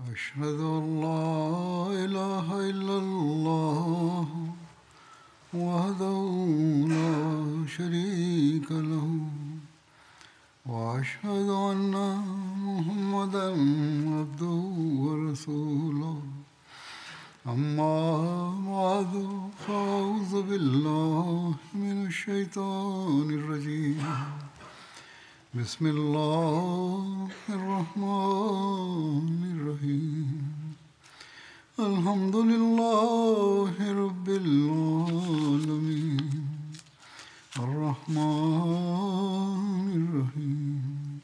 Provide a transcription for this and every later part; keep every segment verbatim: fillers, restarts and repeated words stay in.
أشهد أن لا إله إلا الله وحده لا شريك له وأشهد أن محمدا عبده ورسوله أما بعد فأعوذ بالله من الشيطان الرجيم بسم الله الرحمن الرحيم الحمد لله رب العالمين الرحمن الرحيم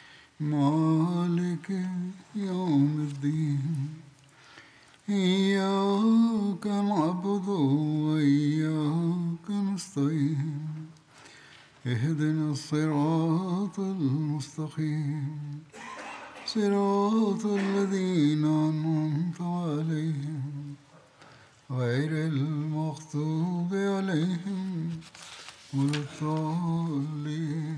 مالك يوم الدين إياك نعبد وإياك نستعين اهدنا الصراط المستقيم صراط الذين أنعمت عليهم غير المغضوب عليهم ولا الضالين.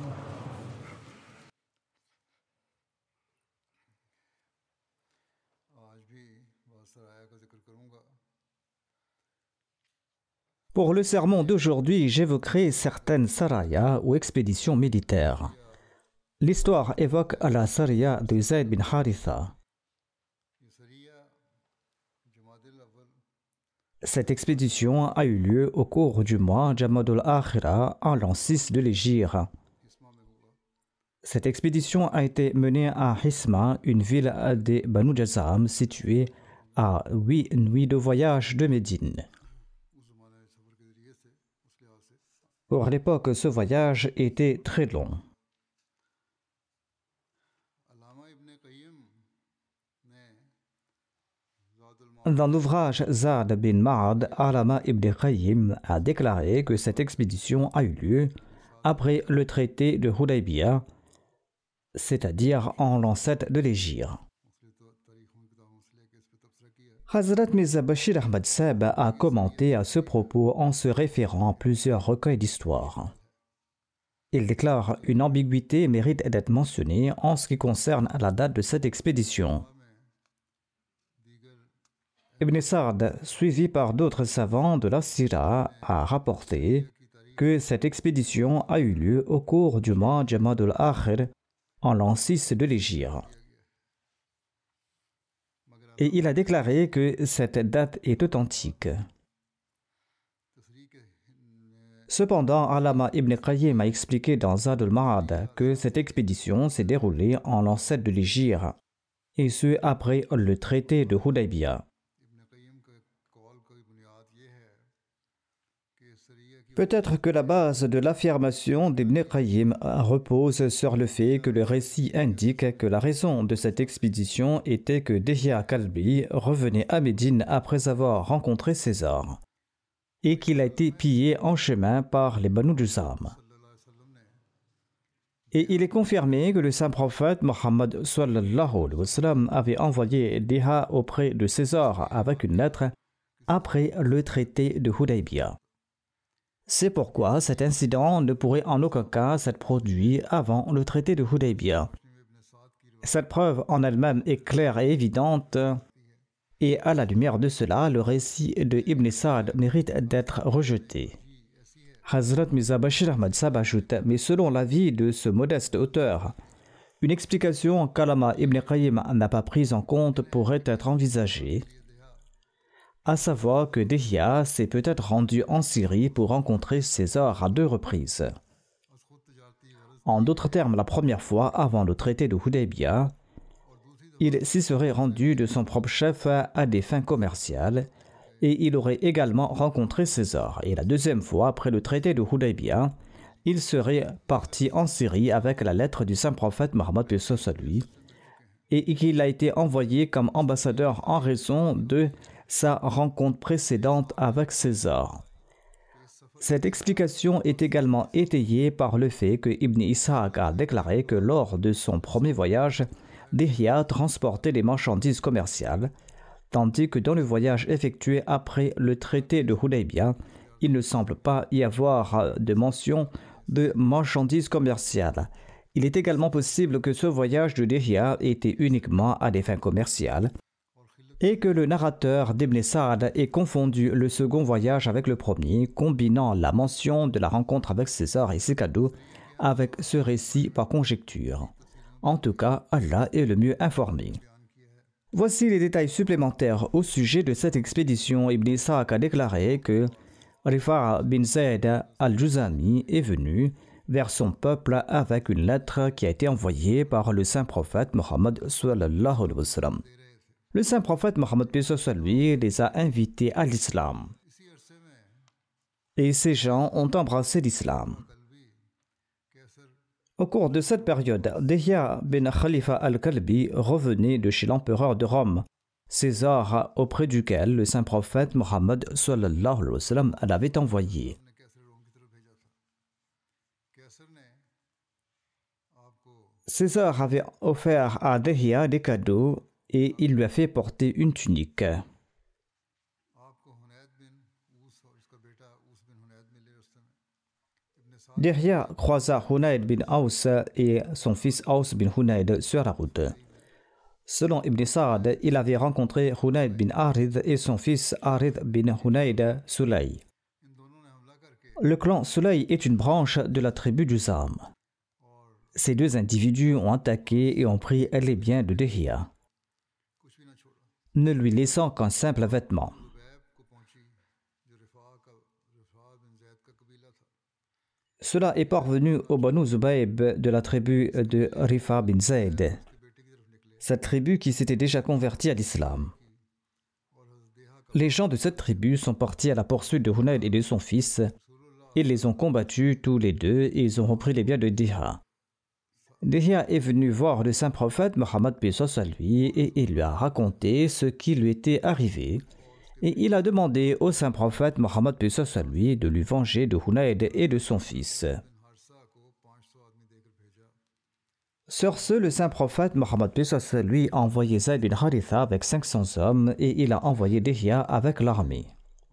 Pour le sermon d'aujourd'hui, j'évoquerai certaines sarayas ou expéditions militaires. L'histoire évoque la saraya de Zayd bin Haritha. Cette expédition a eu lieu au cours du mois Jamadul Akhira en l'an six de l'Hégire. Cette expédition a été menée à Hisma, une ville des Banu Jazam située à huit nuits de voyage de Médine. Pour l'époque, ce voyage était très long. Dans l'ouvrage Zad bin Ma'ad, Allama ibn Qayyim a déclaré que cette expédition a eu lieu après le traité de Hudaybiyah, c'est-à-dire en l'an sept de l'Hégire. Hazrat Mirza Bashir Ahmad Sahib a commenté à ce propos en se référant à plusieurs recueils d'histoire. Il déclare une ambiguïté mérite d'être mentionnée en ce qui concerne la date de cette expédition. Ibn Sa'd, suivi par d'autres savants de la Sira, a rapporté que cette expédition a eu lieu au cours du mois Jamadul Akhir en l'an six de l'Hégire. Et il a déclaré que cette date est authentique. Cependant, Allama ibn Qayyim a expliqué dans Zadul Ma'ad que cette expédition s'est déroulée en l'an sept de l'Hégire, et ce après le traité de Hudaybiyah. Peut-être que la base de l'affirmation d'Ibn Qayyim repose sur le fait que le récit indique que la raison de cette expédition était que Dihya Kalbi revenait à Médine après avoir rencontré César et qu'il a été pillé en chemin par les Banu Juzam. Et il est confirmé que le saint prophète Mohammed sallallahu alayhi wa sallam avait envoyé Dihya auprès de César avec une lettre après le traité de Hudaybiyah. C'est pourquoi cet incident ne pourrait en aucun cas s'être produit avant le traité de Hudaybiyah. Cette preuve en elle-même est claire et évidente, et à la lumière de cela, le récit de Ibn Sa'd mérite d'être rejeté. Hazrat Mirza Bashir Ahmad Sahib ajoute, mais selon l'avis de ce modeste auteur, une explication qu'Allama ibn Qayyim n'a pas prise en compte pourrait être envisagée, à savoir que Dihya s'est peut-être rendu en Syrie pour rencontrer César à deux reprises. En d'autres termes, la première fois avant le traité de Hudaybiyah, il s'y serait rendu de son propre chef à des fins commerciales et il aurait également rencontré César. Et la deuxième fois, après le traité de Hudaybiyah, il serait parti en Syrie avec la lettre du saint prophète Mohammed paix soit sur lui et qu'il a été envoyé comme ambassadeur en raison de sa rencontre précédente avec César. Cette explication est également étayée par le fait que Ibn Ishaq a déclaré que lors de son premier voyage, Dihya transportait les marchandises commerciales, tandis que dans le voyage effectué après le traité de Hudaybiyah, il ne semble pas y avoir de mention de marchandises commerciales. Il est également possible que ce voyage de Dihya était uniquement à des fins commerciales et que le narrateur d'Ibn Sa'd ait confondu le second voyage avec le premier, combinant la mention de la rencontre avec César et ses cadeaux avec ce récit par conjecture. En tout cas, Allah est le mieux informé. Voici les détails supplémentaires au sujet de cette expédition. Ibn Ishaq a déclaré que Rifa' bin Zayd al-Juzami est venu vers son peuple avec une lettre qui a été envoyée par le saint prophète Mohammed sallallahu alayhi wa sallam. Le saint prophète Mohammed lui les a invités à l'islam. Et ces gens ont embrassé l'islam. Au cours de cette période, Dihya bin Khalifa al-Kalbi revenait de chez l'empereur de Rome, César, auprès duquel le saint prophète Mohammed sallallahu alayhi wa sallam l'avait envoyé. César avait offert à Dihya des cadeaux et il lui a fait porter une tunique. Dihya croisa Hunayd bin Aus et son fils Aus bin Hunayd sur la route. Selon Ibn Sa'd, il avait rencontré Hunayd bin Arid et son fils Arid bin Hunayd Sulay. Le clan Sulay est une branche de la tribu du Zam. Ces deux individus ont attaqué et ont pris les biens de Dihya, ne lui laissant qu'un simple vêtement. Cela est parvenu au Banu Zubayb de la tribu de Rifa' bin Zayd, cette tribu qui s'était déjà convertie à l'islam. Les gens de cette tribu sont partis à la poursuite de Hunayd et de son fils. Ils les ont combattus tous les deux et ils ont repris les biens de Dihya. Dihya est venu voir le saint prophète Mohammed paix soit sur lui et il lui a raconté ce qui lui était arrivé. Et il a demandé au saint prophète Mohammed paix soit sur lui de lui venger de Hunayd et de son fils. Sur ce, le saint prophète Mohammed paix soit sur lui a envoyé Zayd bin Haritha avec cinq cents hommes et il a envoyé Dihya avec l'armée.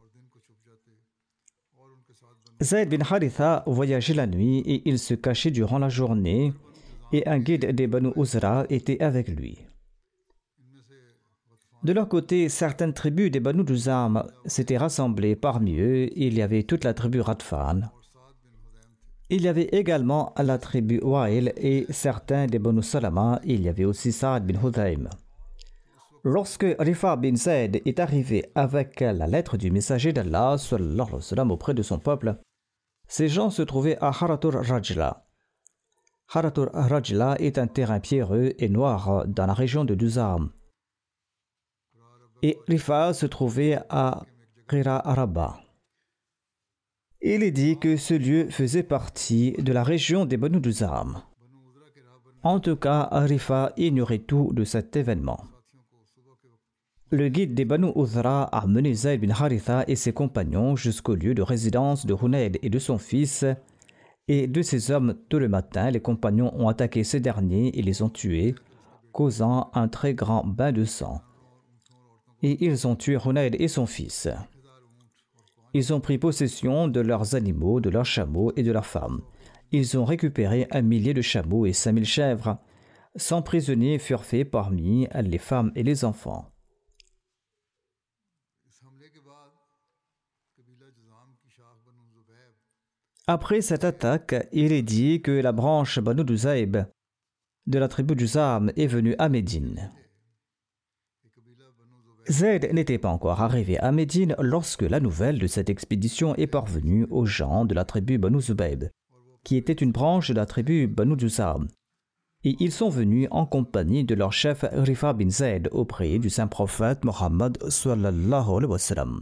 Zayd bin Haritha voyageait la nuit et il se cachait durant la journée et un guide des Banu Uzra était avec lui. De leur côté, certaines tribus des Banu Juzam s'étaient rassemblées. Parmi eux, il y avait toute la tribu Radfan. Il y avait également la tribu Wa'il et certains des Banu Salama. Il y avait aussi Sa'd bin Hudhaym. Lorsque Rifa' bin Zayd est arrivé avec la lettre du messager d'Allah sallallahu alayhi wa sallam auprès de son peuple, ces gens se trouvaient à Haratur Rajla. Haratur Rajla est un terrain pierreux et noir dans la région de Duzam. Et Rifa' se trouvait à Qira Araba. Il est dit que ce lieu faisait partie de la région des Banu Duzam. En tout cas, Rifa' ignorait tout de cet événement. Le guide des Banu Uzra a mené Zayd bin Haritha et ses compagnons jusqu'au lieu de résidence de Hunayd et de son fils. Et de ces hommes, tôt le matin, les compagnons ont attaqué ces derniers et les ont tués, causant un très grand bain de sang. Et ils ont tué Hunayd et son fils. Ils ont pris possession de leurs animaux, de leurs chameaux et de leurs femmes. Ils ont récupéré un millier de chameaux et cinq mille chèvres. Cent prisonniers furent faits parmi les femmes et les enfants. Après cette attaque, il est dit que la branche Banu Duzaib de la tribu du Zam est venue à Médine. Zayd n'était pas encore arrivé à Médine lorsque la nouvelle de cette expédition est parvenue aux gens de la tribu Banu Zubayb, qui était une branche de la tribu Banu Duzam. Et ils sont venus en compagnie de leur chef Rifa' bin Zayd auprès du saint prophète Mohammed sallallahu alayhi wa sallam.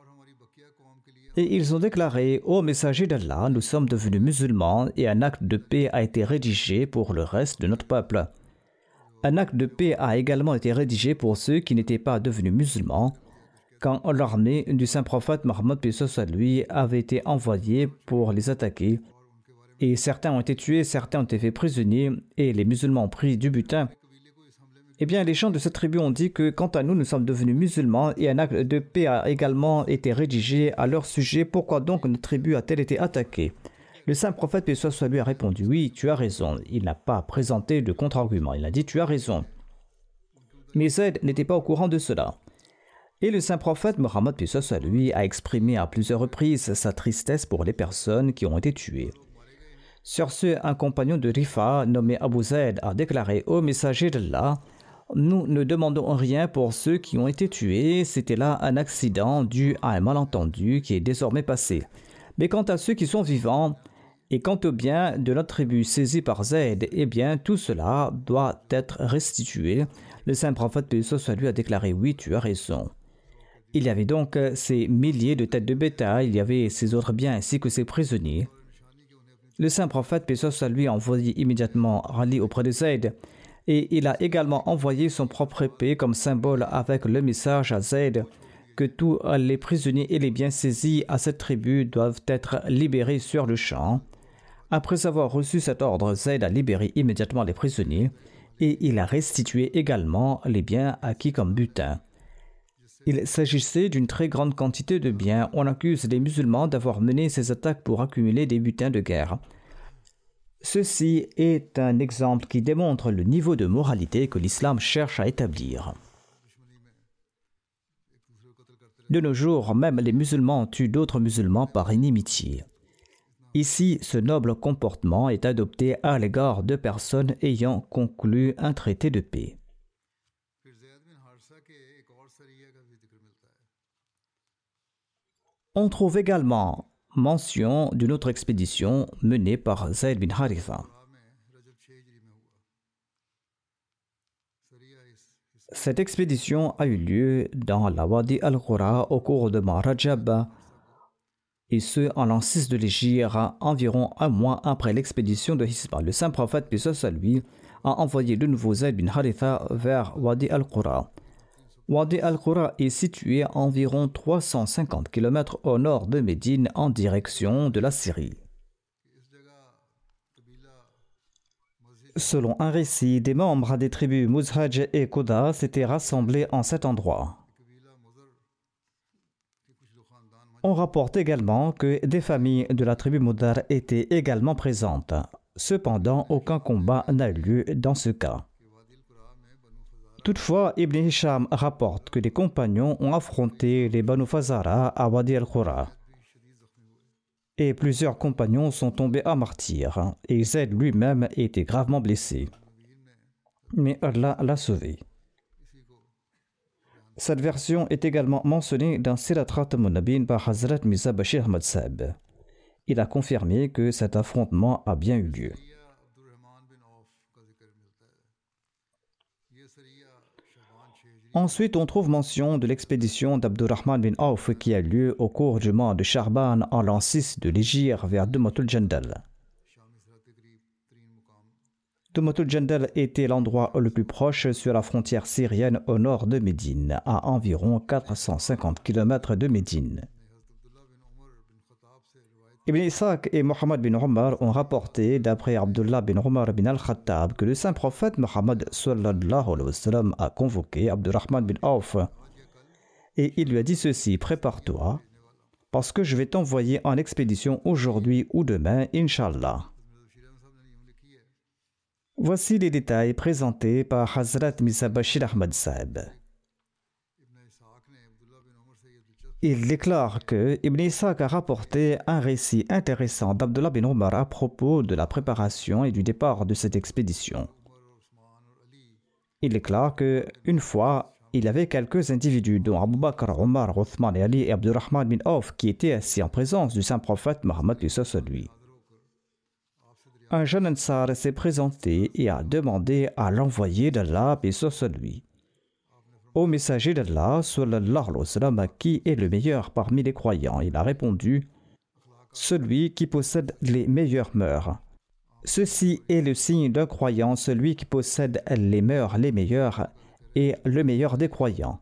Et ils ont déclaré: « Ô messager d'Allah, nous sommes devenus musulmans et un acte de paix a été rédigé pour le reste de notre peuple. Un acte de paix a également été rédigé pour ceux qui n'étaient pas devenus musulmans quand l'armée du saint prophète Mohammed paix soit lui avait été envoyée pour les attaquer. Et certains ont été tués, certains ont été faits prisonniers et les musulmans ont pris du butin. Eh bien, les gens de cette tribu ont dit que quant à nous, nous sommes devenus musulmans et un acte de paix a également été rédigé à leur sujet. Pourquoi donc notre tribu a-t-elle été attaquée? Le saint prophète, paix soit sur lui, a répondu « Oui, tu as raison ». Il n'a pas présenté de contre-argument. Il a dit « Tu as raison ». Mais Zayd n'était pas au courant de cela. Et le saint prophète Mohammed, paix soit sur lui, a exprimé à plusieurs reprises sa tristesse pour les personnes qui ont été tuées. Sur ce, un compagnon de Rifa, nommé Abu Zayd, a déclaré au messager d'Allah « Nous ne demandons rien pour ceux qui ont été tués, c'était là un accident dû à un malentendu qui est désormais passé. Mais quant à ceux qui sont vivants, et quant au bien de notre tribu saisi par Zayd, eh bien tout cela doit être restitué. » Le saint prophète, paix soit sur lui, a déclaré « Oui, tu as raison ». Il y avait donc ces milliers de têtes de bétail, il y avait ces autres biens ainsi que ces prisonniers. Le saint prophète, paix soit sur lui, a envoyé immédiatement Ali auprès de Zayd et il a également envoyé son propre épée comme symbole avec le message à Zayd que tous les prisonniers et les biens saisis à cette tribu doivent être libérés sur le champ. Après avoir reçu cet ordre, Zayd a libéré immédiatement les prisonniers et il a restitué également les biens acquis comme butin. Il s'agissait d'une très grande quantité de biens. On accuse les musulmans d'avoir mené ces attaques pour accumuler des butins de guerre. Ceci est un exemple qui démontre le niveau de moralité que l'islam cherche à établir. De nos jours, même les musulmans tuent d'autres musulmans par inimitié. Ici, ce noble comportement est adopté à l'égard de personnes ayant conclu un traité de paix. On trouve également mention d'une autre expédition menée par Zayd bin Haritha. Cette expédition a eu lieu dans la Wadi al-Qura au cours de mois Rajab, et ce en l'an six de l'Hégire, environ un mois après l'expédition de Hisba. Le saint prophète, paix soit sur lui, a envoyé de nouveau Zayd bin Haritha vers Wadi al-Qura. Wadi al-Qura est situé à environ trois cent cinquante kilomètres au nord de Médine en direction de la Syrie. Selon un récit, des membres des tribus Muzhaj et Quda s'étaient rassemblés en cet endroit. On rapporte également que des familles de la tribu Mudar étaient également présentes. Cependant, aucun combat n'a eu lieu dans ce cas. Toutefois, Ibn Hisham rapporte que les compagnons ont affronté les Banu Fazara à Wadi al-Qura. Et plusieurs compagnons sont tombés à martyr, et Zayd lui-même était gravement blessé. Mais Allah l'a sauvé. Cette version est également mentionnée dans Sirat Khatam al-Nabiyyin par Hazrat Mirza Bashir Ahmad Sahib. Il a confirmé que cet affrontement a bien eu lieu. Ensuite, on trouve mention de l'expédition d'Abdurrahman bin Auf qui a lieu au cours du mois de Charban en l'an six de l'Hégire vers Dumatul Jandal. Dumatul Jandal était l'endroit le plus proche sur la frontière syrienne au nord de Médine, à environ quatre cent cinquante kilomètres de Médine. Ibn Ishaq et Mohammed bin Omar ont rapporté, d'après Abdullah bin Omar bin al-Khattab, que le saint prophète Mohammed sallallahu alayhi wa sallam a convoqué Abdurrahman bin Auf et il lui a dit ceci: prépare-toi, parce que je vais t'envoyer en expédition aujourd'hui ou demain, Inch'Allah. Voici les détails présentés par Hazrat Mirza Bashir Ahmad Sahib. Il déclare que Ibn Ishaq a rapporté un récit intéressant d'Abdullah bin Omar à propos de la préparation et du départ de cette expédition. Il déclare que une fois, il y avait quelques individus, dont Abu Bakr, Omar, Othman et Ali et Abdurrahman bin Auf, qui étaient assis en présence du saint prophète Mohammed paix soit sur lui. Un jeune Ansar s'est présenté et a demandé à l'envoyé d'Allah paix soit sur lui: Ô messager d'Allah, sallallahu alayhi wa sallam, qui est le meilleur parmi les croyants? Il a répondu: celui qui possède les meilleures mœurs. Ceci est le signe d'un croyant, celui qui possède les mœurs les meilleures est le meilleur des croyants.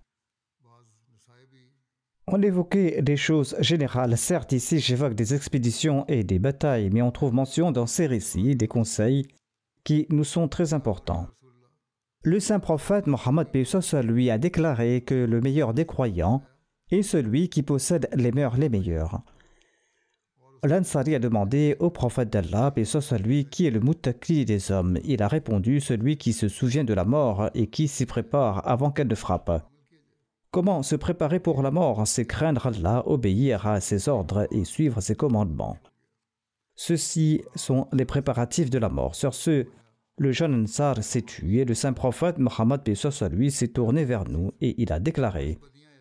On évoquait des choses générales, certes ici j'évoque des expéditions et des batailles, mais on trouve mention dans ces récits des conseils qui nous sont très importants. Le saint prophète Mohammed paix soit sur lui a déclaré que le meilleur des croyants est celui qui possède les mœurs les meilleures. L'Ansari a demandé au prophète d'Allah, paix soit lui, qui est le muttaqi des hommes. Il a répondu, celui qui se souvient de la mort et qui s'y prépare avant qu'elle ne frappe. Comment se préparer pour la mort? C'est craindre Allah, obéir à ses ordres et suivre ses commandements. Ceux-ci sont les préparatifs de la mort. Sur ce, le jeune Ansar s'est tué. Le saint prophète Mohammed, paix soit lui, s'est tourné vers nous et il a déclaré: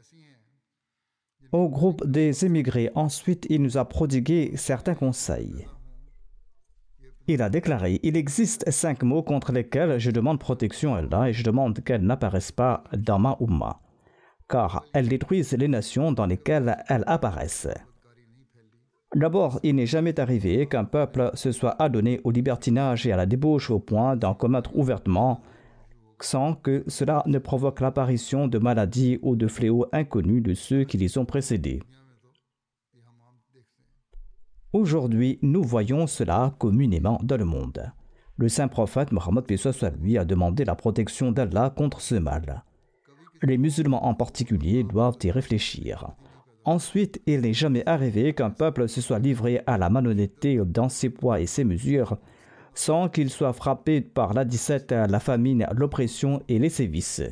au groupe des émigrés, ensuite il nous a prodigué certains conseils. Il a déclaré: il existe cinq mots contre lesquels je demande protection à Allah et je demande qu'elles n'apparaissent pas dans ma Ummah, car elles détruisent les nations dans lesquelles elles apparaissent. D'abord, il n'est jamais arrivé qu'un peuple se soit adonné au libertinage et à la débauche au point d'en commettre ouvertement, sans que cela ne provoque l'apparition de maladies ou de fléaux inconnus de ceux qui les ont précédés. Aujourd'hui, nous voyons cela communément dans le monde. Le saint prophète Mohammed, paix soit lui, a demandé la protection d'Allah contre ce mal. Les musulmans en particulier doivent y réfléchir. Ensuite, il n'est jamais arrivé qu'un peuple se soit livré à la malhonnêteté dans ses poids et ses mesures, sans qu'il soit frappé par la disette, la famine, l'oppression et les sévices.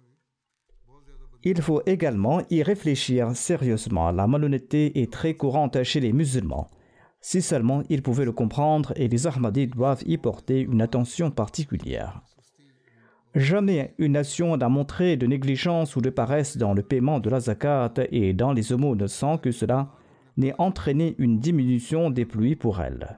Il faut également y réfléchir sérieusement. La malhonnêteté est très courante chez les musulmans. Si seulement ils pouvaient le comprendre, et les Ahmadis doivent y porter une attention particulière. Jamais une nation n'a montré de négligence ou de paresse dans le paiement de la zakat et dans les aumônes sans que cela n'ait entraîné une diminution des pluies pour elle.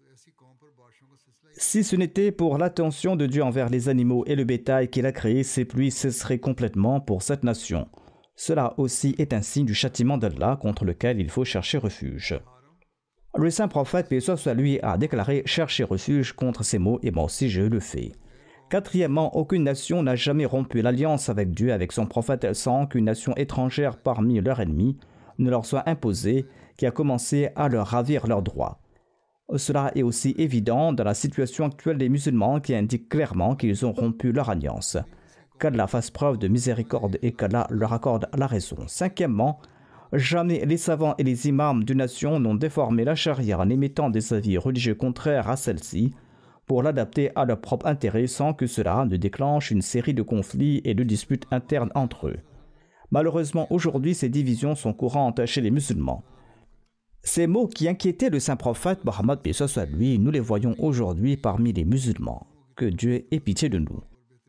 Si ce n'était pour l'attention de Dieu envers les animaux et le bétail qu'il a créé, ces pluies cesseraient complètement pour cette nation. Cela aussi est un signe du châtiment d'Allah contre lequel il faut chercher refuge. Le saint prophète, paix soit lui, a déclaré: chercher refuge contre ces maux, et moi aussi je le fais. Quatrièmement, aucune nation n'a jamais rompu l'alliance avec Dieu, avec son prophète, sans qu'une nation étrangère parmi leurs ennemis ne leur soit imposée, qui a commencé à leur ravir leurs droits. Cela est aussi évident dans la situation actuelle des musulmans qui indique clairement qu'ils ont rompu leur alliance. Qu'Allah fasse preuve de miséricorde et qu'Allah leur accorde la raison. Cinquièmement, jamais les savants et les imams d'une nation n'ont déformé la charia en émettant des avis religieux contraires à celle-ci pour l'adapter à leur propre intérêt sans que cela ne déclenche une série de conflits et de disputes internes entre eux. Malheureusement, aujourd'hui, ces divisions sont courantes chez les musulmans. Ces mots qui inquiétaient le saint prophète Mohammed, paix soit lui, nous les voyons aujourd'hui parmi les musulmans. Que Dieu ait pitié de nous.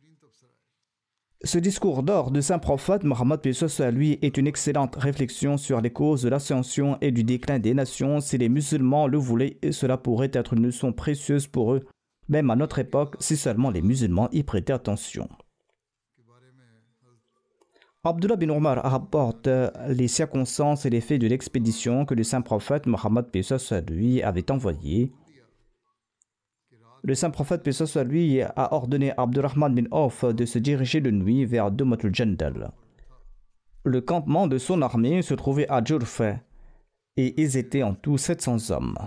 Ce discours d'or du saint prophète Mohammed, paix soit lui, est une excellente réflexion sur les causes de l'ascension et du déclin des nations. Si les musulmans le voulaient, cela pourrait être une leçon précieuse pour eux, même à notre époque, si seulement les musulmans y prêtaient attention. Abdullah bin Omar rapporte les circonstances et les faits de l'expédition que le saint prophète Mohammed, paix soit lui, avait envoyée. Le saint prophète, paix soit lui, a ordonné à Abdurrahman bin Auf de se diriger de nuit vers Dumatul Jandal. Le campement de son armée se trouvait à Jurf et ils étaient en tout sept cents hommes.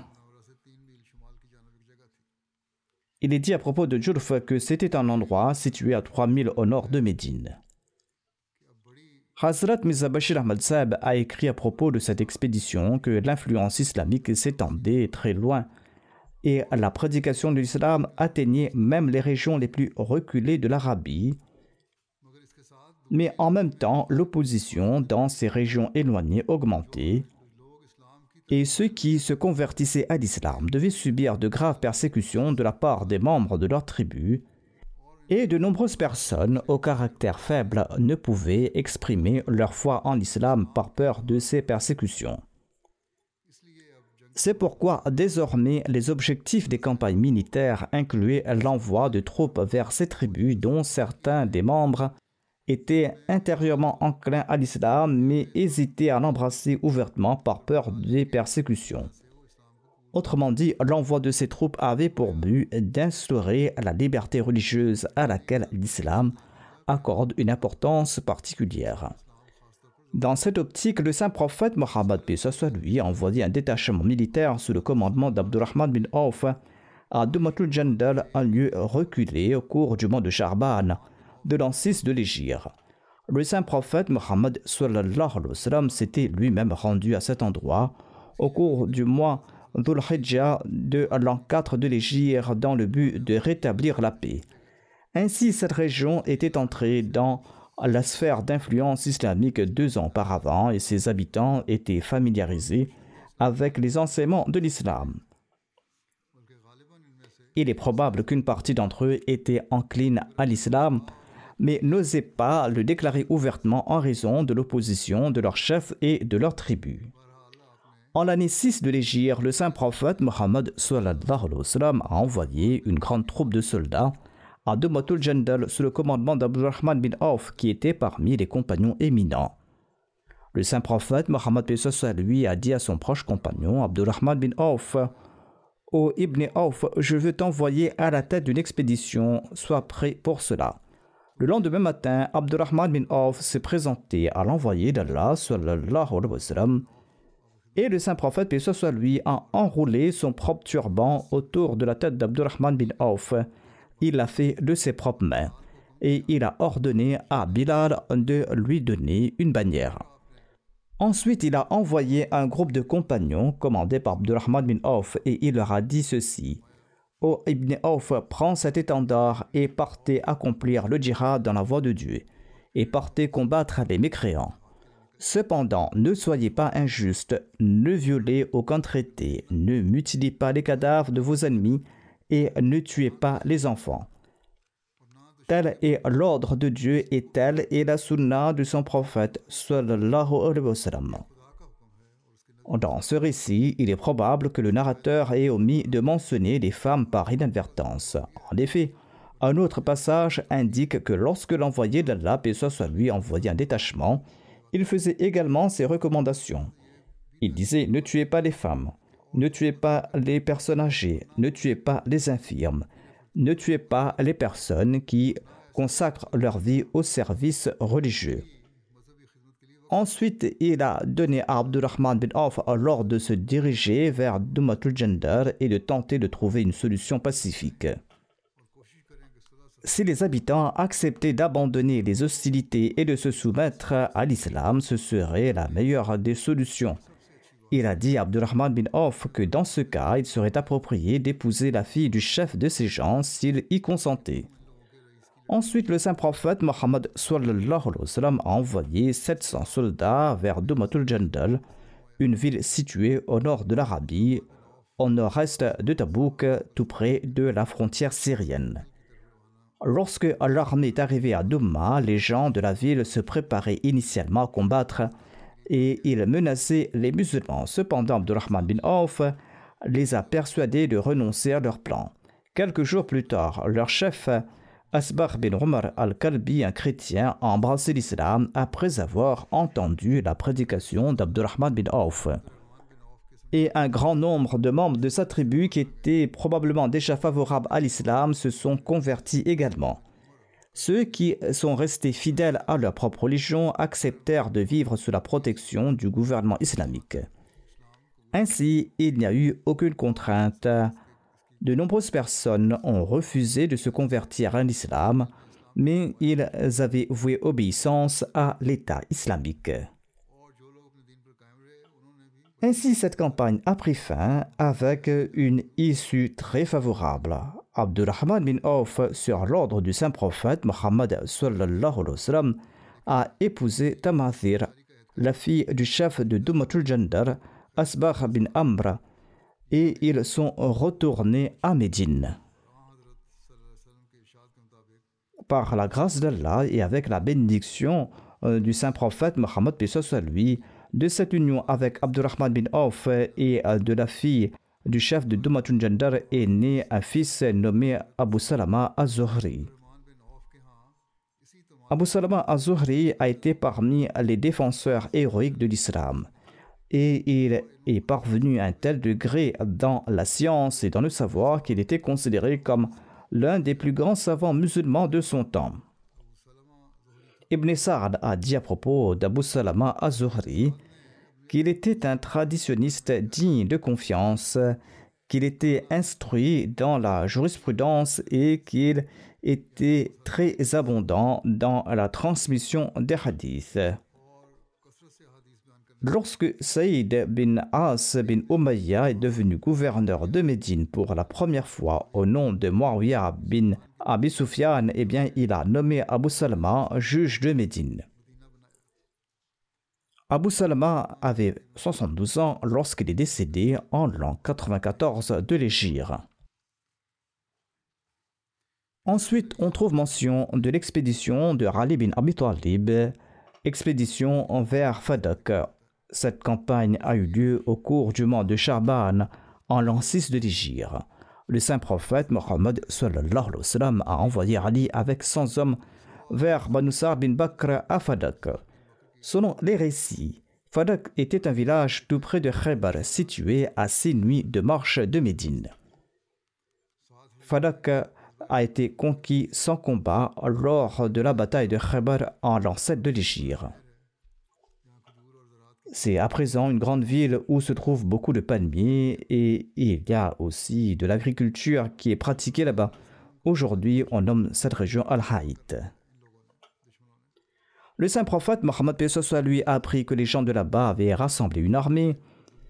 Il est dit à propos de Jurf que c'était un endroit situé à trois milles au nord de Médine. Hazrat Mirza Bashir Ahmad Sahib a écrit à propos de cette expédition que l'influence islamique s'étendait très loin et la prédication de l'islam atteignait même les régions les plus reculées de l'Arabie, mais en même temps l'opposition dans ces régions éloignées augmentait et ceux qui se convertissaient à l'islam devaient subir de graves persécutions de la part des membres de leur tribu. Et de nombreuses personnes au caractère faible ne pouvaient exprimer leur foi en l'islam par peur de ces persécutions. C'est pourquoi désormais les objectifs des campagnes militaires incluaient l'envoi de troupes vers ces tribus dont certains des membres étaient intérieurement enclins à l'islam mais hésitaient à l'embrasser ouvertement par peur des persécutions. Autrement dit, l'envoi de ces troupes avait pour but d'instaurer la liberté religieuse à laquelle l'islam accorde une importance particulière. Dans cette optique, le saint prophète Mohammed, paix soit lui, a envoyé un détachement militaire sous le commandement d'Abdurrahman bin Auf à Dumatul Jandal, un lieu reculé au cours du mois de Sha'ban de l'an six de l'Hégire. Le saint prophète Mohammed sallallahu alayhi wa sallam s'était lui-même rendu à cet endroit au cours du mois Dhul Hijjah de l'an quatre de l'Hégire dans le but de rétablir la paix. Ainsi, cette région était entrée dans la sphère d'influence islamique deux ans auparavant et ses habitants étaient familiarisés avec les enseignements de l'islam. Il est probable qu'une partie d'entre eux était encline à l'islam, mais n'osait pas le déclarer ouvertement en raison de l'opposition de leur chef et de leur tribu. En l'année six de l'Hégire, le saint prophète Mohammed sallallahu alayhi wa sallam a envoyé une grande troupe de soldats à Dumatul Jandal sous le commandement d'Abdurrahman bin Auf, qui était parmi les compagnons éminents. Le saint prophète Mohammed lui a dit à son proche compagnon Abdurrahman bin Auf: « Ô Ibn Auf, je veux t'envoyer à la tête d'une expédition, sois prêt pour cela. » Le lendemain matin, Abdurrahman bin Auf s'est présenté à l'envoyé d'Allah sallallahu alayhi wa sallam, et le saint prophète lui a enroulé son propre turban autour de la tête d'Abdurrahman bin Auf. Il l'a fait de ses propres mains et il a ordonné à Bilal de lui donner une bannière. Ensuite, il a envoyé un groupe de compagnons commandé par Abdurrahman bin Auf et il leur a dit ceci: « Ô Ibn Auf, prends cet étendard et partez accomplir le djihad dans la voie de Dieu et partez combattre les mécréants. Cependant, ne soyez pas injustes, ne violez aucun traité, ne mutilez pas les cadavres de vos ennemis et ne tuez pas les enfants. Tel est l'ordre de Dieu et telle est la sunna de son prophète sallallahu alayhi wa sallam. » Dans ce récit, il est probable que le narrateur ait omis de mentionner les femmes par inadvertance. En effet, un autre passage indique que lorsque l'envoyé d'Allah, paix soit lui, envoyait un détachement, il faisait également ces recommandations. Il disait: « Ne tuez pas les femmes, ne tuez pas les personnes âgées, ne tuez pas les infirmes, ne tuez pas les personnes qui consacrent leur vie au service religieux. » Ensuite, il a donné à Abdurrahman bin Auf l'ordre de se diriger vers Dumatul Jandal et de tenter de trouver une solution pacifique. Si les habitants acceptaient d'abandonner les hostilités et de se soumettre à l'islam, ce serait la meilleure des solutions. Il a dit à Abdurrahman bin Auf que dans ce cas, il serait approprié d'épouser la fille du chef de ces gens s'il y consentait. Ensuite, le saint prophète Mohammed sallallahu alayhi wa sallam a envoyé sept cents soldats vers Dumatul Jandal, une ville située au nord de l'Arabie, au nord-est de Tabouk, tout près de la frontière syrienne. Lorsque l'armée est arrivée à Douma, les gens de la ville se préparaient initialement à combattre et ils menaçaient les musulmans. Cependant, Abdurrahman bin Auf les a persuadés de renoncer à leur plan. Quelques jours plus tard, leur chef Asbagh bin Umar al-Kalbi, un chrétien, a embrassé l'islam après avoir entendu la prédication d'Abdurrahman bin Auf. Et un grand nombre de membres de sa tribu qui étaient probablement déjà favorables à l'islam se sont convertis également. Ceux qui sont restés fidèles à leur propre religion acceptèrent de vivre sous la protection du gouvernement islamique. Ainsi, il n'y a eu aucune contrainte. De nombreuses personnes ont refusé de se convertir à l'islam, mais ils avaient voué obéissance à l'État islamique. Ainsi, cette campagne a pris fin avec une issue très favorable. Abdurrahman bin Auf, sur l'ordre du saint prophète Mohammed sallallahu alayhi wa sallam, a épousé Tamathir, la fille du chef de Dumatul Jandal, Asbagh bin Amr, et ils sont retournés à Médine. Par la grâce d'Allah et avec la bénédiction euh, du saint prophète Mohammed, paix soit lui, de cette union avec Abdurrahman bin Auf et euh, de la fille du chef de Dumatul Jandal est né un fils nommé Abu Salama az-Zuhri. Abu Salama az-Zuhri a été parmi les défenseurs héroïques de l'islam. Et il est parvenu à un tel degré dans la science et dans le savoir qu'il était considéré comme l'un des plus grands savants musulmans de son temps. Ibn Sa'd a dit à propos d'Abu Salama az-Zuhri qu'il était un traditionniste digne de confiance, qu'il était instruit dans la jurisprudence et qu'il était très abondant dans la transmission des hadiths. Lorsque Saïd bin As bin Umayya est devenu gouverneur de Médine pour la première fois au nom de Muawiyah bin Abi Sufyan, eh bien, il a nommé Abu Salama juge de Médine. Abu Salama avait soixante-douze ans lorsqu'il est décédé en l'an quatre-vingt-quatorze de l'Hégire. Ensuite, on trouve mention de l'expédition de Ali bin Abi Talib, expédition vers Fadak. Cette campagne a eu lieu au cours du mois de Sha'ban en l'an six de l'Hégire. Le saint prophète Mohammed sallallahu alayhi wa sallam a envoyé Ali avec cent hommes vers Banu Sa'd bin Bakr à Fadak. Selon les récits, Fadak était un village tout près de Khaybar, situé à six nuits de marche de Médine. Fadak a été conquis sans combat lors de la bataille de Khaybar en l'an sept de l'Hégire. C'est à présent une grande ville où se trouvent beaucoup de palmiers et il y a aussi de l'agriculture qui est pratiquée là-bas. Aujourd'hui, on nomme cette région Al-Haït. Le saint prophète Mohammed paix soit lui a appris que les gens de là-bas avaient rassemblé une armée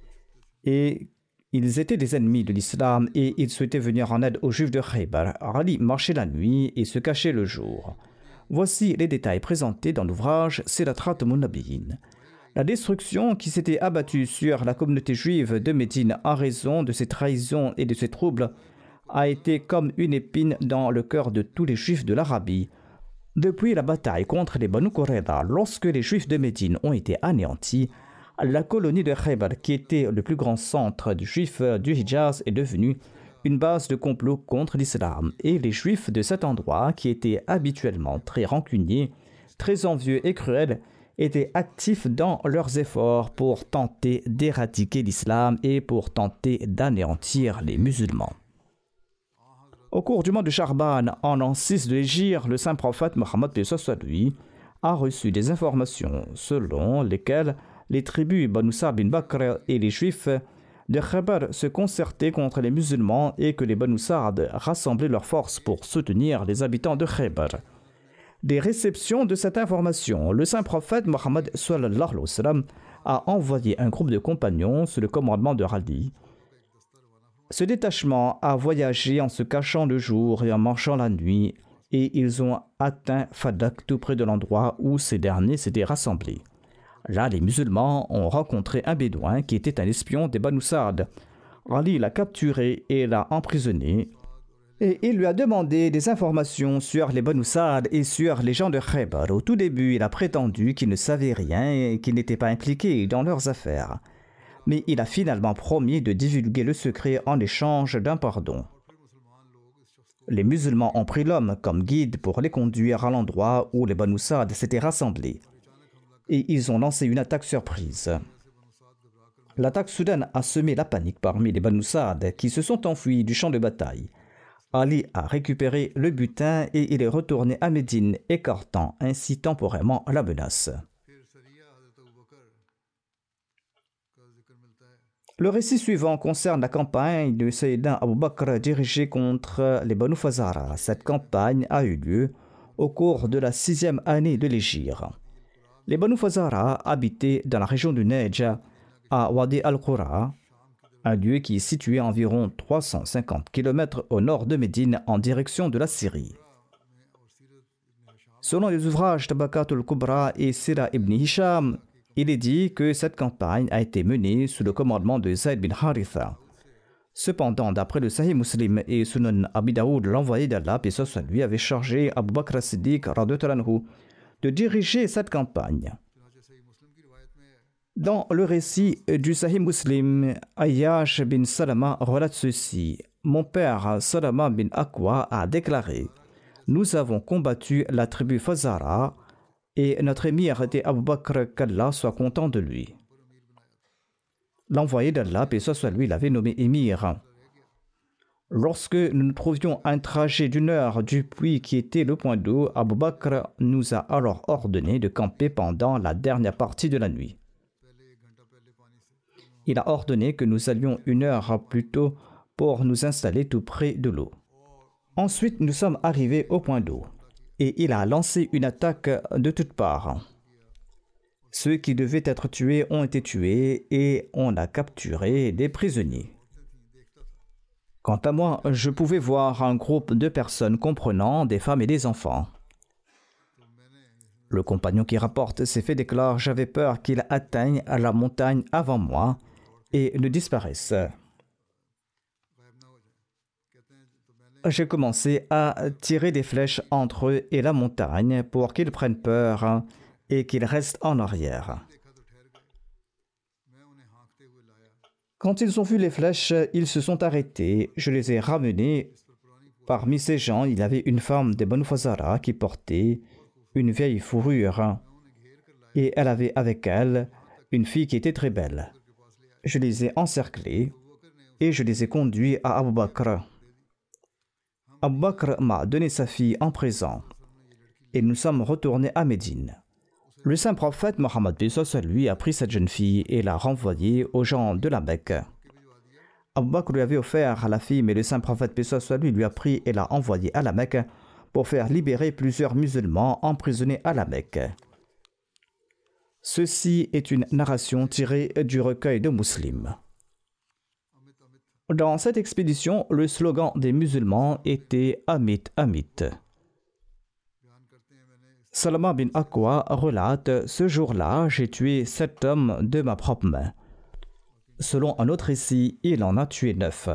et ils étaient des ennemis de l'islam et ils souhaitaient venir en aide aux juifs de Khaybar. Ali marchait la nuit et se cachait le jour. Voici les détails présentés dans l'ouvrage Sirat Munabiyin. La destruction qui s'était abattue sur la communauté juive de Médine en raison de ses trahisons et de ses troubles a été comme une épine dans le cœur de tous les juifs de l'Arabie. Depuis la bataille contre les Banu Qurayza, lorsque les juifs de Médine ont été anéantis, la colonie de Khaybar, qui était le plus grand centre du juif du Hijaz, est devenue une base de complot contre l'islam. Et les juifs de cet endroit, qui étaient habituellement très rancuniers, très envieux et cruels, étaient actifs dans leurs efforts pour tenter d'éradiquer l'islam et pour tenter d'anéantir les musulmans. Au cours du mois de Sha'ban, en l'an six de l'Hégire, le saint prophète Mohammed paix soit lui a reçu des informations selon lesquelles les tribus Banu Sa'd bin Bakr et les juifs de Khaybar se concertaient contre les musulmans et que les Banu Sa'd rassemblaient leurs forces pour soutenir les habitants de Khaybar. Des réceptions de cette information, le saint prophète Mohammed sallallahu alayhi wa sallam a envoyé un groupe de compagnons sous le commandement de Ali. Ce détachement a voyagé en se cachant le jour et en marchant la nuit, et ils ont atteint Fadak tout près de l'endroit où ces derniers s'étaient rassemblés. Là, les musulmans ont rencontré un bédouin qui était un espion des Banu Sa'd. Ali l'a capturé et l'a emprisonné, et il lui a demandé des informations sur les Banu Sa'd et sur les gens de Khaybar. Au tout début, il a prétendu qu'il ne savait rien et qu'il n'était pas impliqué dans leurs affaires. Mais il a finalement promis de divulguer le secret en échange d'un pardon. Les musulmans ont pris l'homme comme guide pour les conduire à l'endroit où les Banu Sa'd s'étaient rassemblés. Et ils ont lancé une attaque surprise. L'attaque soudaine a semé la panique parmi les Banu Sa'd qui se sont enfuis du champ de bataille. Ali a récupéré le butin et il est retourné à Médine, écartant ainsi temporairement la menace. Le récit suivant concerne la campagne de Sayyidina Abu Bakr dirigée contre les Banu Fazara. Cette campagne a eu lieu au cours de la sixième année de l'Hégire. Les Banu Fazara habitaient dans la région du Neige, à Wadi al-Qura, un lieu qui est situé à environ trois cent cinquante kilomètres au nord de Médine en direction de la Syrie. Selon les ouvrages Tabaqatul Kubra et Sira ibn Hisham, il est dit que cette campagne a été menée sous le commandement de Zayd bin Haritha. Cependant, d'après le Sahih Muslim et Sunan Abi Daoud, l'envoyé d'Allah, paix soit lui, avait chargé Abu Bakr as-Siddiq radhiyallahu anhu de diriger cette campagne. Dans le récit du Sahih Muslim, Ayyash bin Salama relate ceci. Mon père Salama bin Aqwa a déclaré: nous avons combattu la tribu Fazara et notre émir était Abu Bakr, qu'Allah soit content de lui. L'envoyé d'Allah, paix soit lui, l'avait nommé émir. Lorsque nous nous trouvions à un trajet d'une heure du puits qui était le point d'eau, Abu Bakr nous a alors ordonné de camper pendant la dernière partie de la nuit. Il a ordonné que nous allions une heure plus tôt pour nous installer tout près de l'eau. Ensuite, nous sommes arrivés au point d'eau et il a lancé une attaque de toutes parts. Ceux qui devaient être tués ont été tués et on a capturé des prisonniers. Quant à moi, je pouvais voir un groupe de personnes comprenant des femmes et des enfants. Le compagnon qui rapporte ces faits déclare « J'avais peur qu'il atteigne la montagne avant moi et ne disparaisse. » J'ai commencé à tirer des flèches entre eux et la montagne pour qu'ils prennent peur et qu'ils restent en arrière. Quand ils ont vu les flèches, ils se sont arrêtés. Je les ai ramenés. Parmi ces gens, il y avait une femme de Banu Fazara qui portait une vieille fourrure et elle avait avec elle une fille qui était très belle. Je les ai encerclés et je les ai conduits à Abu Bakr. Abu Bakr m'a donné sa fille en présent et nous sommes retournés à Médine. Le saint prophète Mohammed lui a pris cette jeune fille et l'a renvoyée aux gens de la Mecque. Abu Bakr lui avait offert la fille, mais le saint prophète lui lui a pris et l'a envoyée à la Mecque pour faire libérer plusieurs musulmans emprisonnés à la Mecque. Ceci est une narration tirée du recueil de Muslim. Dans cette expédition, le slogan des musulmans était « Amit, Amit ». Salama bin Aqwa relate « Ce jour-là, j'ai tué sept hommes de ma propre main. » Selon un autre récit, il en a tué neuf.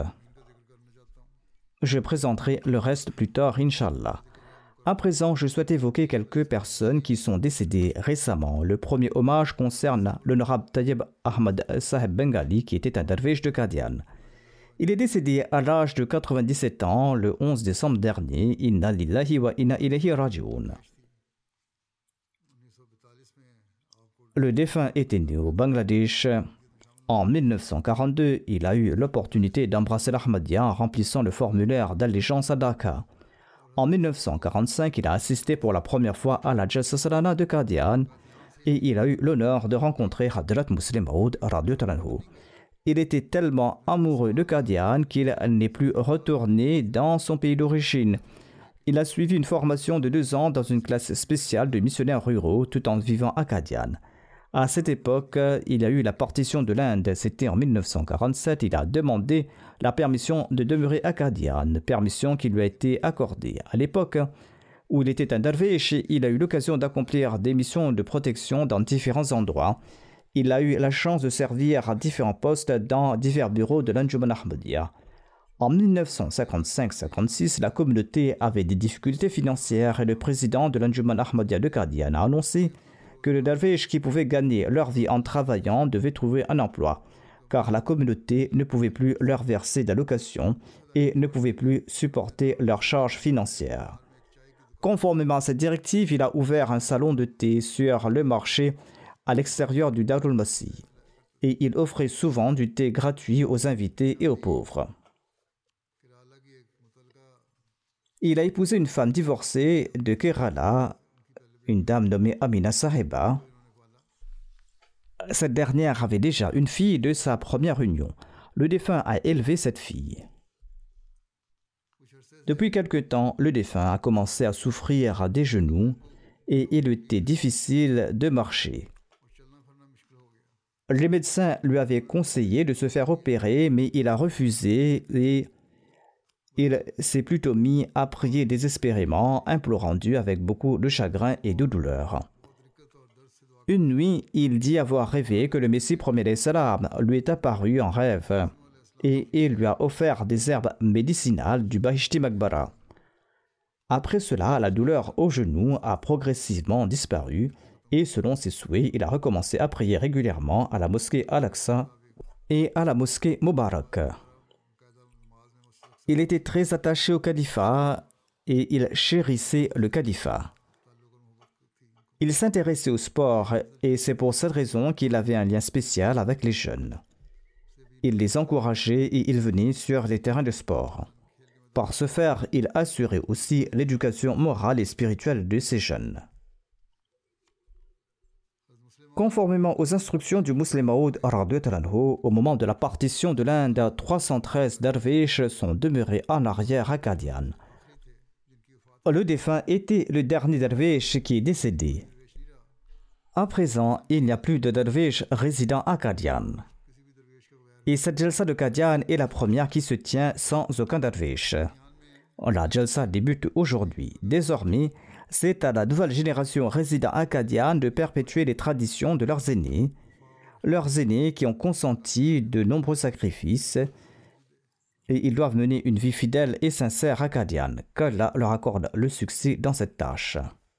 Je présenterai le reste plus tard, Inch'Allah. À présent, je souhaite évoquer quelques personnes qui sont décédées récemment. Le premier hommage concerne l'honorable Tayyib Ahmad Saheb Bengali, qui était un derviche de Qadian. Il est décédé à l'âge de quatre-vingt-dix-sept ans le onze décembre dernier. Inna lillahi wa inna ilayhi raji'un. Le défunt était né au Bangladesh. En mille neuf cent quarante-deux, il a eu l'opportunité d'embrasser l'Ahmadiyya en remplissant le formulaire d'allégeance à Dhaka. En mille neuf cent quarante-cinq, il a assisté pour la première fois à la Jalsa Salana de Qadian et il a eu l'honneur de rencontrer Hadrat Muslim Maud radhiyallahu anhu. Il était tellement amoureux de Qadian qu'il n'est plus retourné dans son pays d'origine. Il a suivi une formation de deux ans dans une classe spéciale de missionnaires ruraux tout en vivant à Qadian. À cette époque, il a eu la partition de l'Inde. C'était en mille neuf cent quarante-sept. Il a demandé la permission de demeurer à Qadian, permission qui lui a été accordée. À l'époque où il était un derviche, il a eu l'occasion d'accomplir des missions de protection dans différents endroits. Il a eu la chance de servir à différents postes dans divers bureaux de l'Anjuman Ahmadiyya. En mille neuf cent cinquante-cinq cinquante-six, la communauté avait des difficultés financières et le président de l'Anjuman Ahmadiyya de Qadian a annoncé que les derviches qui pouvaient gagner leur vie en travaillant devaient trouver un emploi, car la communauté ne pouvait plus leur verser d'allocations et ne pouvait plus supporter leurs charges financières. Conformément à cette directive, il a ouvert un salon de thé sur le marché à l'extérieur du Darul Masih et il offrait souvent du thé gratuit aux invités et aux pauvres. Il a épousé une femme divorcée de Kerala, une dame nommée Amina Saheba. Cette dernière avait déjà une fille de sa première union. Le défunt a élevé cette fille. Depuis quelque temps, le défunt a commencé à souffrir des genoux et il était difficile de marcher. Les médecins lui avaient conseillé de se faire opérer, mais il a refusé et il s'est plutôt mis à prier désespérément, implorant Dieu avec beaucoup de chagrin et de douleur. Une nuit, il dit avoir rêvé que le Messie premier salam lui est apparu en rêve et il lui a offert des herbes médicinales du Bahishti Makbara. Après cela, la douleur au genou a progressivement disparu et selon ses souhaits, il a recommencé à prier régulièrement à la mosquée Al-Aqsa et à la mosquée Mubarak. Il était très attaché au califat et il chérissait le califat. Il s'intéressait au sport et c'est pour cette raison qu'il avait un lien spécial avec les jeunes. Il les encourageait et il venait sur les terrains de sport. Par ce faire, il assurait aussi l'éducation morale et spirituelle de ces jeunes. Conformément aux instructions du Muslim Maud radhiyallahu anhu, au moment de la partition de l'Inde, trois cent treize derviches sont demeurés en arrière à Qadian. Le défunt était le dernier derviche qui est décédé. À présent, il n'y a plus de dervish résidant à Qadian. Et cette jalsa de Qadian est la première qui se tient sans aucun dervish. La jalsa débute aujourd'hui. Désormais, c'est à la nouvelle génération résidant à Qadian de perpétuer les traditions de leurs aînés, leurs aînés qui ont consenti de nombreux sacrifices, et ils doivent mener une vie fidèle et sincère à Qadian, qu'Allah leur accorde le succès dans cette tâche.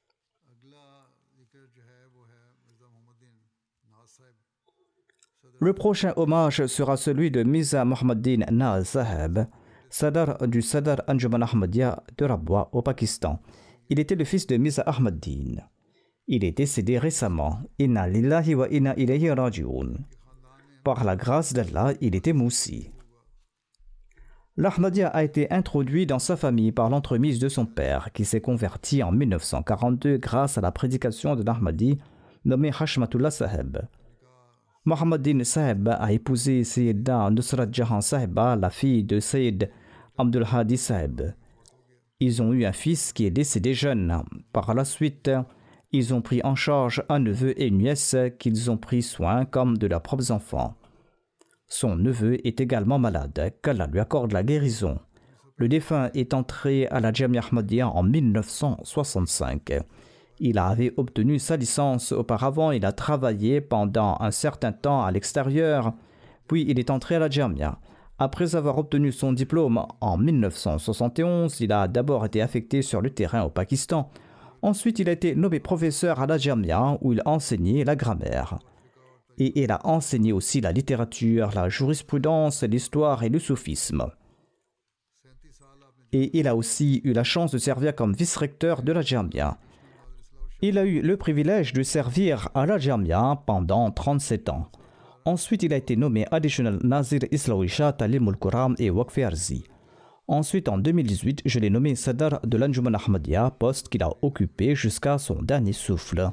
Le prochain hommage sera celui de Mirza Muhammaddin Naz Saheb, Sadar du Sadar Anjuman Ahmadiyya de Rabwa au Pakistan. Il était le fils de Mirza Ahmaddin. Il est décédé récemment. Inna lillahi wa inna ilayhi raji'un. Par la grâce d'Allah, il était moussi. L'Ahmadiyya a été introduit dans sa famille par l'entremise de son père, qui s'est converti en mille neuf cent quarante-deux grâce à la prédication de l'Ahmadi nommé Hashmatullah Saheb. Muhammaddin Saheb a épousé Sayyida Nusrat Jahan Saheba, la fille de Sayyid Abdul Hadi Saheb. Ils ont eu un fils qui est décédé jeune. Par la suite, ils ont pris en charge un neveu et une nièce qu'ils ont pris soin comme de leurs propres enfants. Son neveu est également malade, qu'Allah lui accorde la guérison. Le défunt est entré à la Jamia Ahmadiyya en mille neuf cent soixante-cinq. Il avait obtenu sa licence auparavant, il a travaillé pendant un certain temps à l'extérieur, puis il est entré à la Jamia. Après avoir obtenu son diplôme en mille neuf cent soixante et onze, il a d'abord été affecté sur le terrain au Pakistan. Ensuite, il a été nommé professeur à la Jamia où il enseignait la grammaire. Et il a enseigné aussi la littérature, la jurisprudence, l'histoire et le soufisme. Et il a aussi eu la chance de servir comme vice-recteur de la Jamia. Il a eu le privilège de servir à la Jamia pendant trente-sept ans. Ensuite, il a été nommé Additional Nazir Islawisha Talim ul-Quran et Waqf Arzi. Ensuite, en deux mille dix-huit, je l'ai nommé Sadar de l'Anjuman Ahmadiyya, poste qu'il a occupé jusqu'à son dernier souffle.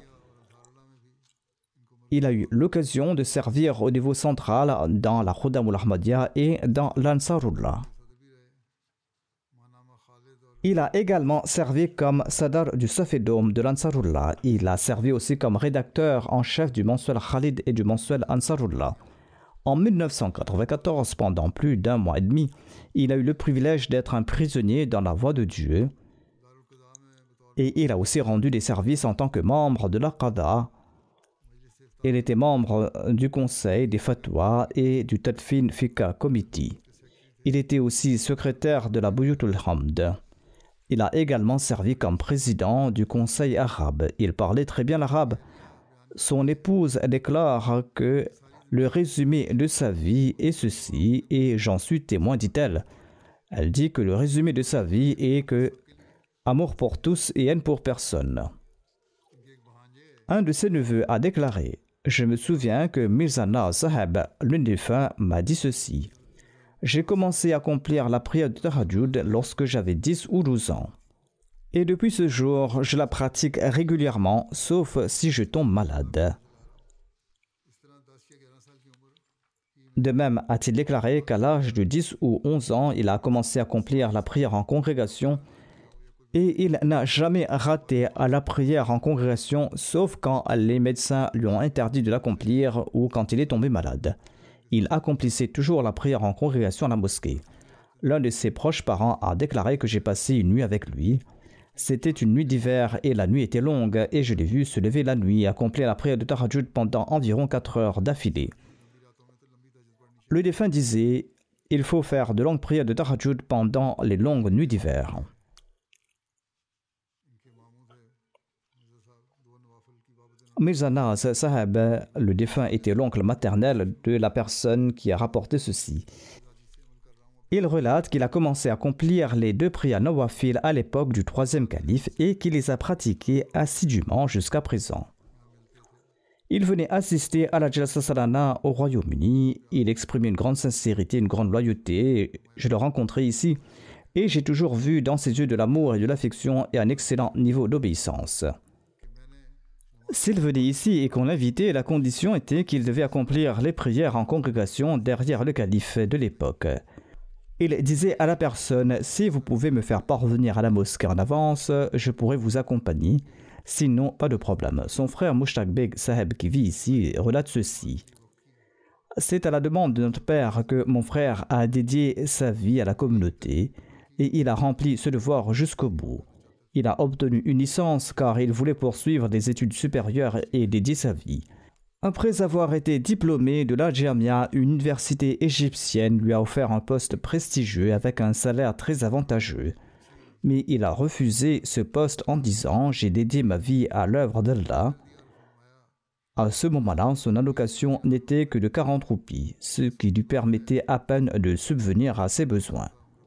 Il a eu l'occasion de servir au niveau central dans la Khudamul Ahmadiyya et dans l'Ansarullah. Il a également servi comme Sadar du Safedom de l'Ansarullah. Il a servi aussi comme rédacteur en chef du mensuel Khalid et du mensuel Ansarullah. En mille neuf cent quatre-vingt-quatorze, pendant plus d'un mois et demi, il a eu le privilège d'être un prisonnier dans la voie de Dieu. Et il a aussi rendu des services en tant que membre de la Qada. Il était membre du conseil des fatwas et du Tadfin Fiqh Committee. Il était aussi secrétaire de la Buyutul Hamd. Il a également servi comme président du conseil arabe. Il parlait très bien l'arabe. Son épouse déclare que le résumé de sa vie est ceci, et j'en suis témoin, dit-elle. Elle dit que le résumé de sa vie est que amour pour tous et haine pour personne. Un de ses neveux a déclaré: je me souviens que Mirza Naz Saheb, l'un des défunts, m'a dit ceci. J'ai commencé à accomplir la prière de Tahajjud lorsque j'avais dix ou douze ans. Et depuis ce jour, je la pratique régulièrement, sauf si je tombe malade. De même, a-t-il déclaré qu'à l'âge de dix ou onze ans, il a commencé à accomplir la prière en congrégation et il n'a jamais raté à la prière en congrégation, sauf quand les médecins lui ont interdit de l'accomplir ou quand il est tombé malade. Il accomplissait toujours la prière en congrégation à la mosquée. L'un de ses proches parents a déclaré que j'ai passé une nuit avec lui. C'était une nuit d'hiver et la nuit était longue et je l'ai vu se lever la nuit et accomplir la prière de Tahajjud pendant environ quatre heures d'affilée. Le défunt disait: il faut faire de longues prières de Tahajjud pendant les longues nuits d'hiver. Mirza Naz Saheb, le défunt, était l'oncle maternel de la personne qui a rapporté ceci. Il relate qu'il a commencé à accomplir les deux prières nawafil à l'époque du troisième calife et qu'il les a pratiquées assidûment jusqu'à présent. Il venait assister à la Jalsa Salana au Royaume-Uni. Il exprimait une grande sincérité, une grande loyauté. Je l'ai rencontré ici et j'ai toujours vu dans ses yeux de l'amour et de l'affection et un excellent niveau d'obéissance. S'il venait ici et qu'on l'invitait, la condition était qu'il devait accomplir les prières en congrégation derrière le calife de l'époque. Il disait à la personne: si vous pouvez me faire parvenir à la mosquée en avance, je pourrai vous accompagner. Sinon, pas de problème. Son frère Mushtaq Beg Saheb, qui vit ici, relate ceci. C'est à la demande de notre père que mon frère a dédié sa vie à la communauté et il a rempli ce devoir jusqu'au bout. Il a obtenu une licence car il voulait poursuivre des études supérieures et dédier sa vie. Après avoir été diplômé de la Jamia, une université égyptienne lui a offert un poste prestigieux avec un salaire très avantageux. Mais il a refusé ce poste en disant « J'ai dédié ma vie à l'œuvre d'Allah ». À ce moment-là, son allocation n'était que de quarante roupies, ce qui lui permettait à peine de subvenir à ses besoins.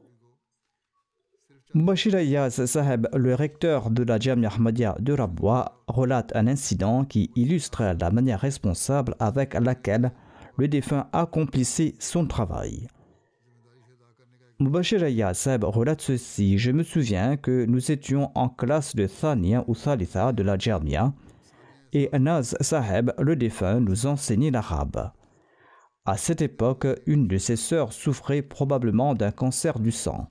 Mubashir Ayaz Saheb, le recteur de la Jamia Ahmadiyya de Rabwa, relate un incident qui illustre la manière responsable avec laquelle le défunt accomplissait son travail. Mubashir Ayaz Saheb relate ceci. Je me souviens que nous étions en classe de Thaniya ou Thalitha de la Jamia et Naz Saheb, le défunt, nous enseignait l'arabe. À cette époque, une de ses sœurs souffrait probablement d'un cancer du sang.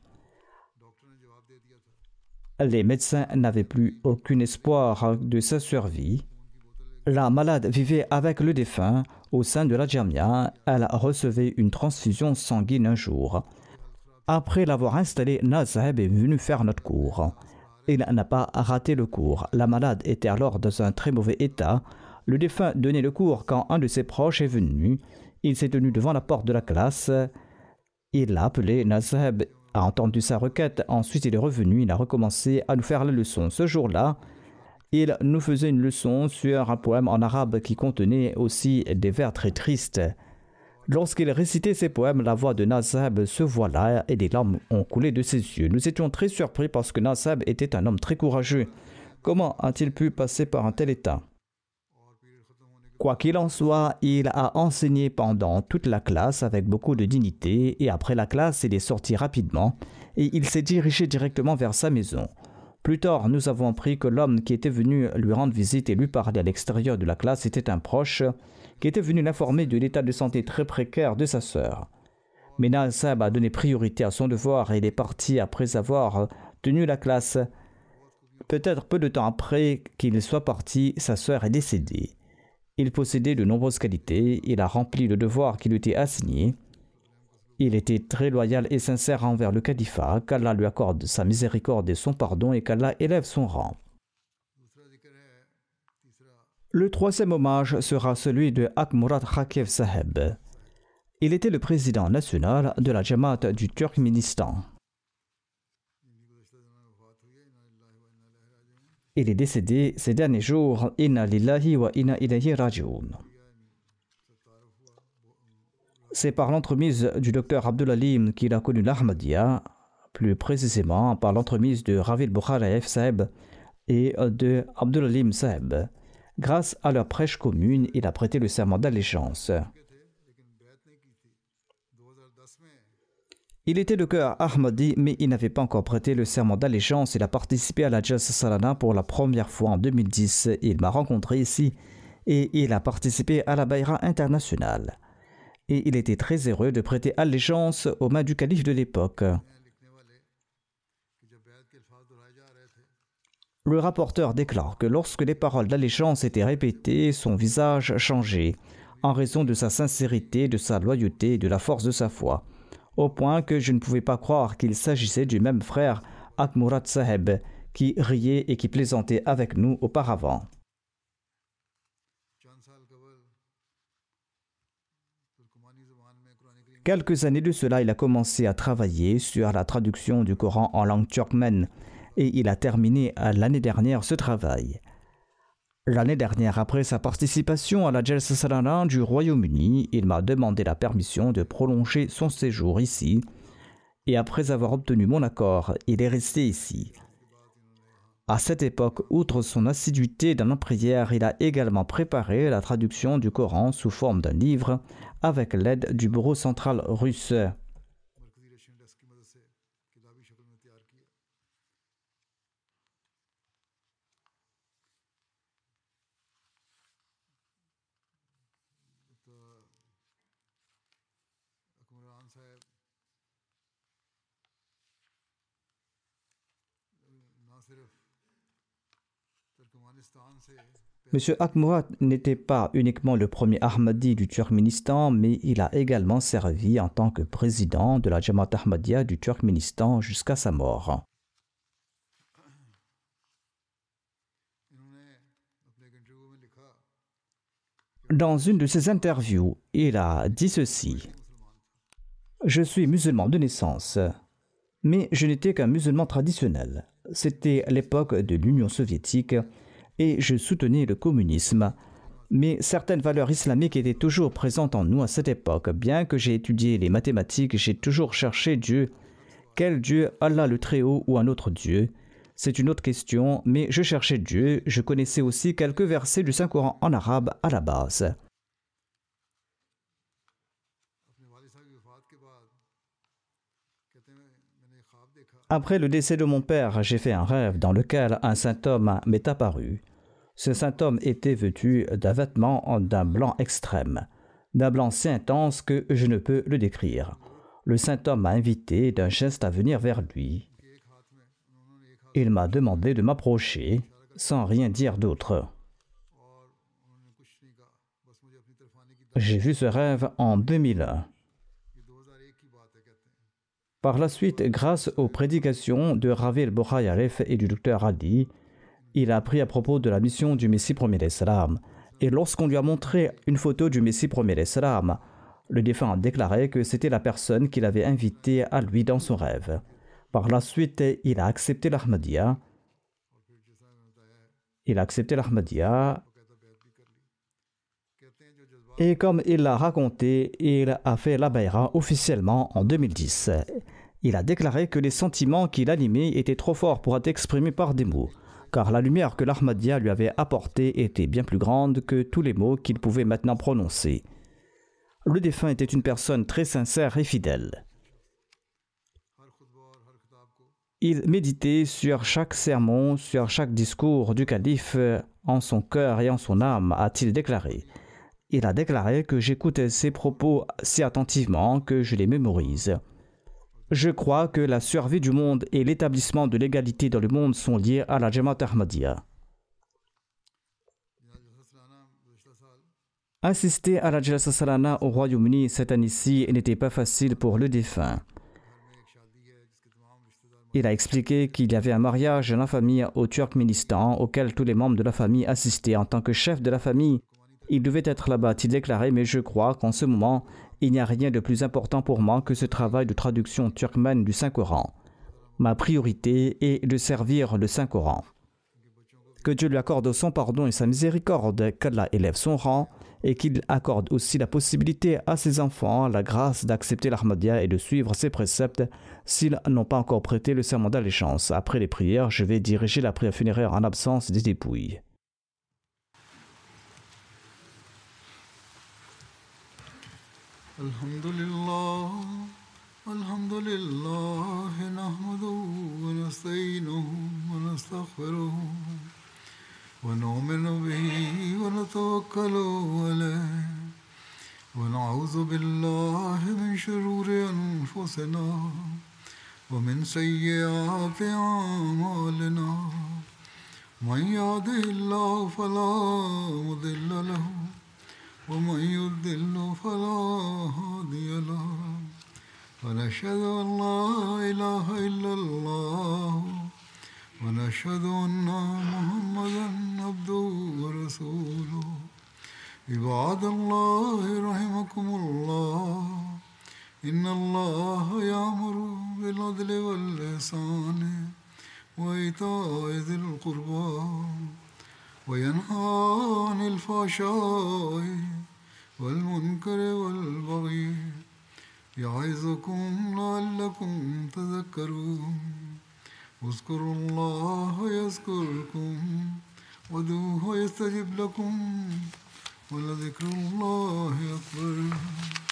Les médecins n'avaient plus aucun espoir de sa survie. La malade vivait avec le défunt au sein de la Jamia. Elle recevait une transfusion sanguine un jour. Après l'avoir installé, Naz Saheb est venu faire notre cours. Il n'a pas raté le cours. La malade était alors dans un très mauvais état. Le défunt donnait le cours quand un de ses proches est venu. Il s'est tenu devant la porte de la classe. Il l'a appelé. Naz Saheb a entendu sa requête. Ensuite, il est revenu. Il a recommencé à nous faire la leçon. Ce jour-là, il nous faisait une leçon sur un poème en arabe qui contenait aussi des vers très tristes. Lorsqu'il récitait ces poèmes, la voix de Naz Saheb se voila et des larmes ont coulé de ses yeux. Nous étions très surpris parce que Naz Saheb était un homme très courageux. Comment a-t-il pu passer par un tel état? Quoi qu'il en soit, il a enseigné pendant toute la classe avec beaucoup de dignité et après la classe, il est sorti rapidement et il s'est dirigé directement vers sa maison. Plus tard, nous avons appris que l'homme qui était venu lui rendre visite et lui parler à l'extérieur de la classe était un proche qui était venu l'informer de l'état de santé très précaire de sa sœur. Mais Naz Saheb a donné priorité à son devoir et il est parti après avoir tenu la classe. Peut-être peu de temps après qu'il soit parti, sa sœur est décédée. Il possédait de nombreuses qualités, il a rempli le devoir qui lui était assigné. Il était très loyal et sincère envers le califat, qu'Allah lui accorde sa miséricorde et son pardon et qu'Allah élève son rang. Le troisième hommage sera celui de Haq Murad Khakiev Saheb. Il était le président national de la Jamaat du Turkménistan. Il est décédé ces derniers jours. Inna lillahi wa inna ilayhi raji'un. C'est par l'entremise du docteur Abdul Alim qu'il a connu l'Ahmadiyya, plus précisément par l'entremise de Ravil Bukharaev Saheb et de Abdul Alim Saheb. Grâce à leur prêche commune, il a prêté le serment d'allégeance. Il était de cœur Ahmadi, mais il n'avait pas encore prêté le serment d'allégeance. Il a participé à la Jalsa Salana pour la première fois en deux mille dix. Il m'a rencontré ici et il a participé à la Bayra internationale. Et il était très heureux de prêter allégeance aux mains du calife de l'époque. Le rapporteur déclare que lorsque les paroles d'allégeance étaient répétées, son visage changeait, en raison de sa sincérité, de sa loyauté et de la force de sa foi, au point que je ne pouvais pas croire qu'il s'agissait du même frère Haq Murad Saheb, qui riait et qui plaisantait avec nous auparavant. Quelques années de cela, il a commencé à travailler sur la traduction du Coran en langue turkmène, et il a terminé l'année dernière ce travail. L'année dernière, après sa participation à la Jalsa Salana du Royaume-Uni, il m'a demandé la permission de prolonger son séjour ici, et après avoir obtenu mon accord, il est resté ici. À cette époque, outre son assiduité dans la prière, il a également préparé la traduction du Coran sous forme d'un livre avec l'aide du bureau central russe. M. Akmurat n'était pas uniquement le premier Ahmadi du Turkménistan, mais il a également servi en tant que président de la Jamaat Ahmadiyya du Turkménistan jusqu'à sa mort. Dans une de ses interviews, il a dit ceci: « Je suis musulman de naissance, mais je n'étais qu'un musulman traditionnel. C'était l'époque de l'Union soviétique et je soutenais le communisme. Mais certaines valeurs islamiques étaient toujours présentes en nous à cette époque. Bien que j'ai étudié les mathématiques, j'ai toujours cherché Dieu. Quel Dieu, Allah le Très-Haut ou un autre Dieu? C'est une autre question, mais je cherchais Dieu. Je connaissais aussi quelques versets du Saint-Coran en arabe à la base. » Après le décès de mon père, j'ai fait un rêve dans lequel un saint homme m'est apparu. Ce saint homme était vêtu d'un vêtement d'un blanc extrême, d'un blanc si intense que je ne peux le décrire. Le saint homme m'a invité d'un geste à venir vers lui. Il m'a demandé de m'approcher sans rien dire d'autre. J'ai vu ce rêve en deux mille un. Par la suite, grâce aux prédications de Ravi el-Bokhayarif et du docteur Ali, il a appris à propos de la mission du Messie premier d'Islam. Et lorsqu'on lui a montré une photo du Messie premier d'Islam, le défunt a déclaré que c'était la personne qu'il avait invitée à lui dans son rêve. Par la suite, il a accepté l'Ahmadiyya. Il a accepté l'Ahmadiyya. Et comme il l'a raconté, il a fait la bayra officiellement en deux mille dix. Il a déclaré que les sentiments qui l'animaient étaient trop forts pour être exprimés par des mots, car la lumière que l'Ahmadiyya lui avait apportée était bien plus grande que tous les mots qu'il pouvait maintenant prononcer. Le défunt était une personne très sincère et fidèle. Il méditait sur chaque sermon, sur chaque discours du calife, en son cœur et en son âme, a-t-il déclaré. Il a déclaré que j'écoutais ses propos si attentivement que je les mémorise. Je crois que la survie du monde et l'établissement de l'égalité dans le monde sont liés à la Jamaat Ahmadiyya. Assister à la Jalsa Salana au Royaume-Uni cette année-ci n'était pas facile pour le défunt. Il a expliqué qu'il y avait un mariage dans la famille au Turkménistan auquel tous les membres de la famille assistaient. En tant que chef de la famille, il devait être là-bas, il déclarait, mais je crois qu'en ce moment, il n'y a rien de plus important pour moi que ce travail de traduction turkmène du Saint-Coran. Ma priorité est de servir le Saint-Coran. Que Dieu lui accorde son pardon et sa miséricorde, qu'Allah élève son rang et qu'il accorde aussi la possibilité à ses enfants la grâce d'accepter l'Ahmadiyya et de suivre ses préceptes s'ils n'ont pas encore prêté le serment d'allégeance. Après les prières, je vais diriger la prière funéraire en absence des dépouilles. Alhamdulillah, alhamdulillah, nahmaduhu wa nasta'inuhu wa nastaghfiruhu wa nu'minu bihi wa natawakkalu alayhi wa na'udhu billahi min shururi anfusina wa min sayyiati a'malina. Man yahdihillahu fala mudilla lahu ومن يضلل فلا هادي له ونشهد أن لا إله إلا الله ونشهد أن محمدا عبده ورسوله عباد الله رحمكم الله إن الله يأمر بالعدل والإحسان وإيتاء ذي القربى وينهى عن الفحشاء والمنكر والبغي يعظكم لعلكم تذكرون اذكروا الله يذكركم وادعوه يستجب لكم ولذكر الله أكبر.